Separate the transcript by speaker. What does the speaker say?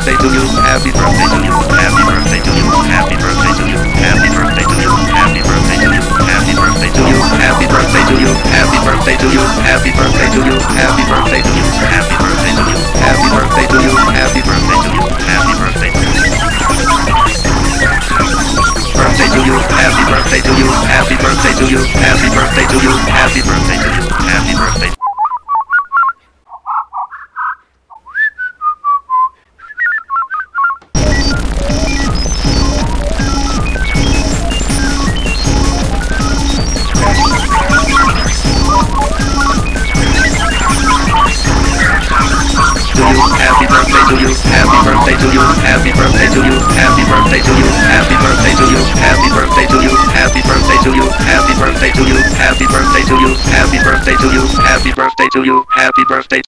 Speaker 1: birthday to you, happy birthday to you, happy birthday to you, happy birthday to you, happy birthday to you, happy birthday to you, happy birthday to you, happy birthday to you, happy birthday to you, happy birthday to you, happy birthday to you, happy birthday to you, happy birthday to you, happy birthday to you, happy birthday to you. Birthday to you, happy birthday to you, happy birthday to you, happy birthday to you, happy birthday to you, happy birthday. Happy birthday to you, happy birthday to you, happy birthday to you, happy birthday to you, happy birthday to you, happy birthday to you, happy birthday to you, happy birthday to you, happy birthday to you, happy birthday to you, happy birthday to you, happy birthday.